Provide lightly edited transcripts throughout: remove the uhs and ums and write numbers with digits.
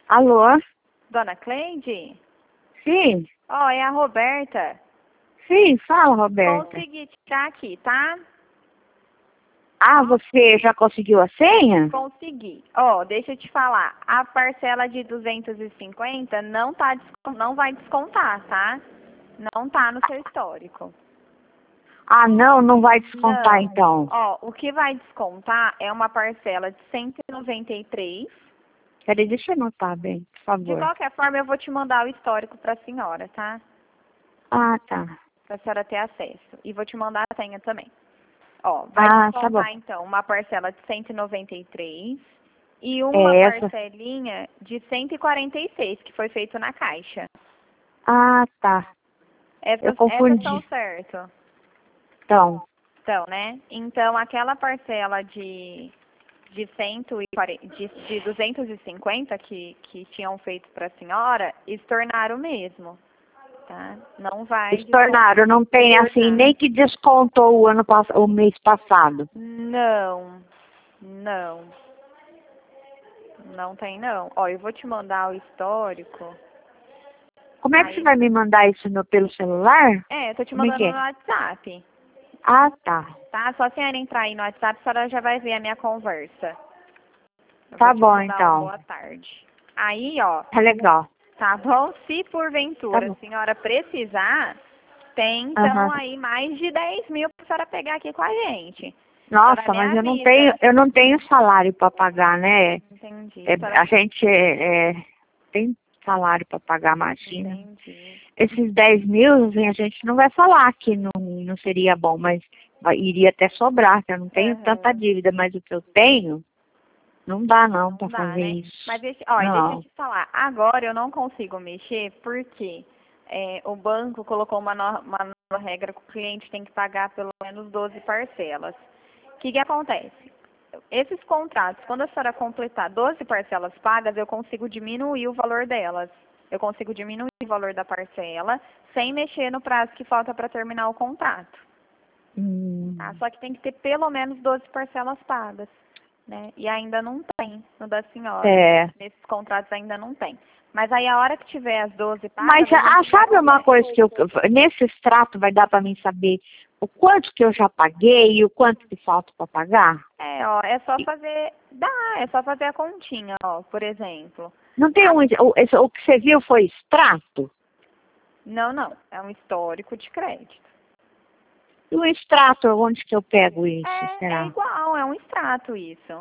Alô? Dona Cleide? Sim? Ó, é a Roberta. Sim, fala, Roberta. Consegui tirar aqui, tá? Ah, você já conseguiu a senha? Consegui. Ó, deixa eu te falar. A parcela de 250 não vai descontar, tá? Não tá no seu histórico. Ah, não vai descontar Não. então. Ó, o que vai descontar é uma parcela de 193. Peraí, deixa eu anotar bem, por De favor. qualquer forma, eu vou te mandar o histórico pra senhora, tá? Ah, tá. Pra senhora ter acesso. E vou te mandar a senha também. Ó, vai Ah, tá bom. descontar então uma parcela de 193 e uma É essa. parcelinha de 146 que foi feito na Caixa. Ah, tá. Eu Essas estão confundi. certo. Então, Então, né? Então aquela parcela de 140, de 250 que tinham feito para a senhora, estornaram mesmo, tá? Não vai estornaram, não tem assim, estornar. nem que descontou o mês passado. Não, não. Não tem não. Ó, eu vou te mandar o histórico. Como é que Aí, você vai me mandar isso pelo celular? eu tô te Como é que mandando é? no WhatsApp, Ah, tá. tá? Só a senhora entrar aí no WhatsApp, a senhora já vai ver a minha conversa. Eu Tá vou te bom, mandar um então. boa tarde. Aí, ó, Tá legal. tá bom? Se Tá porventura bom. a senhora precisar, tem então Aham. aí mais de 10 mil pra senhora pegar aqui com a gente. A senhora Nossa, me mas avisa. eu não tenho salário para pagar, né? Entendi. A A senhora... gente tem salário para pagar, imagina. Entendi. Esses 10 mil, assim, a gente não vai falar que não seria bom, mas iria até sobrar, que eu não tenho tanta Aham. dívida, mas o que eu tenho, não dá não Não para dá, fazer né? isso. Mas deixa, ó, e deixa eu Não. te falar, agora eu não consigo mexer porque o banco colocou uma nova regra que o cliente tem que pagar pelo menos 12 parcelas. O que acontece? Esses contratos, quando a senhora completar 12 parcelas pagas, eu consigo diminuir o valor delas. Eu consigo diminuir o valor da parcela sem mexer no prazo que falta para terminar o contrato. Tá? Só que tem que ter pelo menos 12 parcelas pagas. Né? E ainda não tem no da senhora. É. Nesses contratos ainda não tem. Mas aí a hora que tiver as 12 Mas pagas, a gente já sabe uma consegue. coisa nesse extrato vai dar para mim saber o quanto que eu já paguei e o quanto que falta para pagar? Ó, é só fazer, é só fazer a continha, ó, por exemplo. Não tem o que você viu foi extrato? Não, é um histórico de crédito. E o extrato, onde que eu pego isso, É será? igual, é um extrato isso.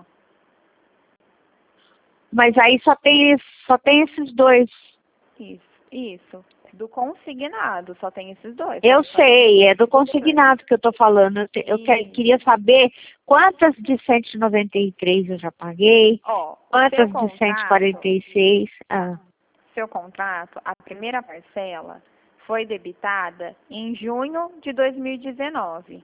Mas aí só tem esses dois. Isso. Do consignado, só tem esses dois. Eu Só tem sei, é do 22. consignado que eu tô falando. Queria saber quantas de 193 eu já paguei, Ó, o seu quantas de contrato, 146. Ah, a primeira parcela foi debitada em junho de 2019.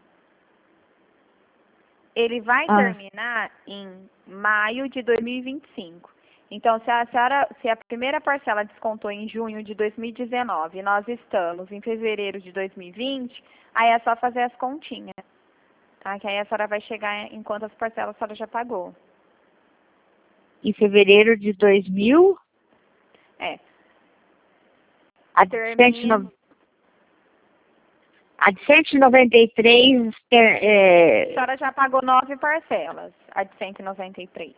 Ele vai ah, terminar em maio de 2025. Então, se a primeira parcela descontou em junho de 2019 e nós estamos em fevereiro de 2020, aí é só fazer as continhas, tá? Que aí a senhora vai chegar em quantas parcelas a senhora já pagou. em fevereiro de 2000, É, a de termina... a de 193, A senhora já pagou 9 parcelas, a de 193.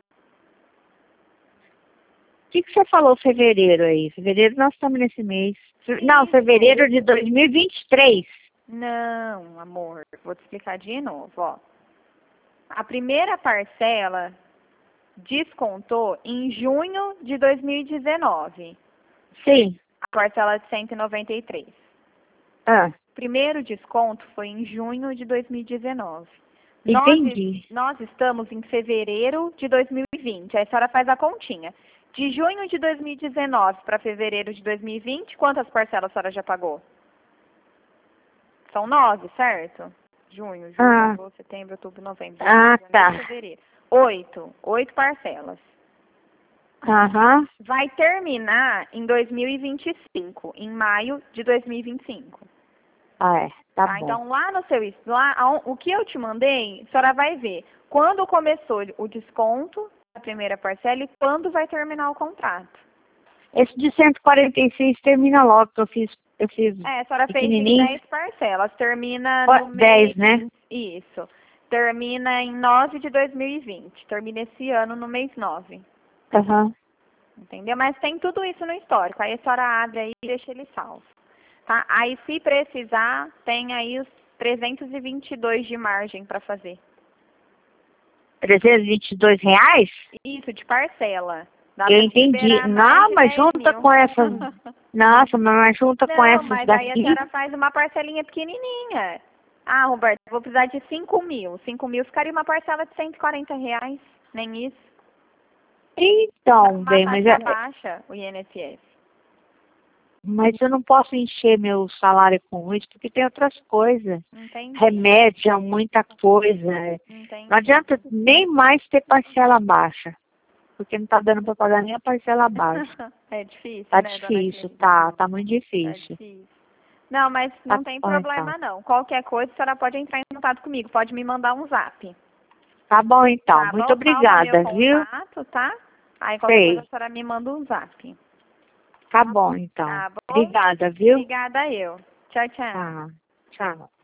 o que você falou fevereiro aí? Fevereiro nós estamos nesse mês. Não, fevereiro de 2023. Não, amor, vou te explicar de novo, ó. A primeira parcela descontou em junho de 2019, Sim. a parcela de 193. Ah, Primeiro desconto foi em junho de 2019. entendi. Nós estamos em fevereiro de 2020. Aí a senhora faz a continha. De junho de 2019 para fevereiro de 2020, quantas parcelas a senhora já pagou? São 9, certo? Junho, julho, agosto, setembro, outubro, novembro, dezembro, janeiro, fevereiro. 8 parcelas. Aham. Vai terminar em 2025, em maio de 2025. Ah, é. Tá bom. Então, lá no seu... o que eu te mandei, a senhora vai ver. Quando começou o desconto, a primeira parcela e quando vai terminar o contrato. Esse de 146 termina logo, que eu fiz A senhora fez em pequenininho. 10 parcelas, termina Ó, no 10, mês... né? Isso. Termina em 9 de 2020. Termina esse ano no mês 9. Aham. Entendeu? Mas tem tudo isso no histórico. Aí a senhora abre aí e deixa ele salvo. Tá? Aí, se precisar, tem aí os 322 de margem para fazer. R$322? Isso, de parcela. Dá Eu pra entendi. liberar mais Não, de mas 10 junta mil. com essas... Nossa, mas junta com Não, essas mas aí a daqui. senhora faz uma parcelinha pequenininha. Ah, Roberto, eu vou precisar de 5 mil. 5 mil ficaria uma parcela de R$140. Nem isso. Dá Então, uma bem, taxa baixa, o INSS. mas eu não posso encher meu salário com isso, porque tem outras coisas. Entendi. Remédio, muita coisa. Entendi. Não adianta nem mais ter parcela baixa, porque não tá dando para pagar nem a parcela baixa. É difícil, Tá né, dona difícil, Clínica? tá muito Tá difícil. difícil. Não, mas não tem Bom, problema então. não. Qualquer coisa, a senhora pode entrar em contato comigo. Pode me mandar um zap. Tá bom, então. Tá Muito bom? Salva meu obrigada, viu? contato, tá? Aí qualquer coisa a Sei. senhora me manda um zap. Tá bom, então. Tá bom? Obrigada, viu? Obrigada eu. Tchau, tchau. Tá. Tchau.